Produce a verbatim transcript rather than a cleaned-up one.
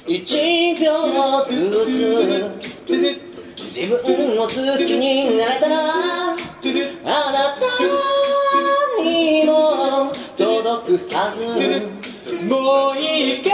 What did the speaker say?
いちびょうずつ自分を好きになれたらあなたにも届くはず。 もういいか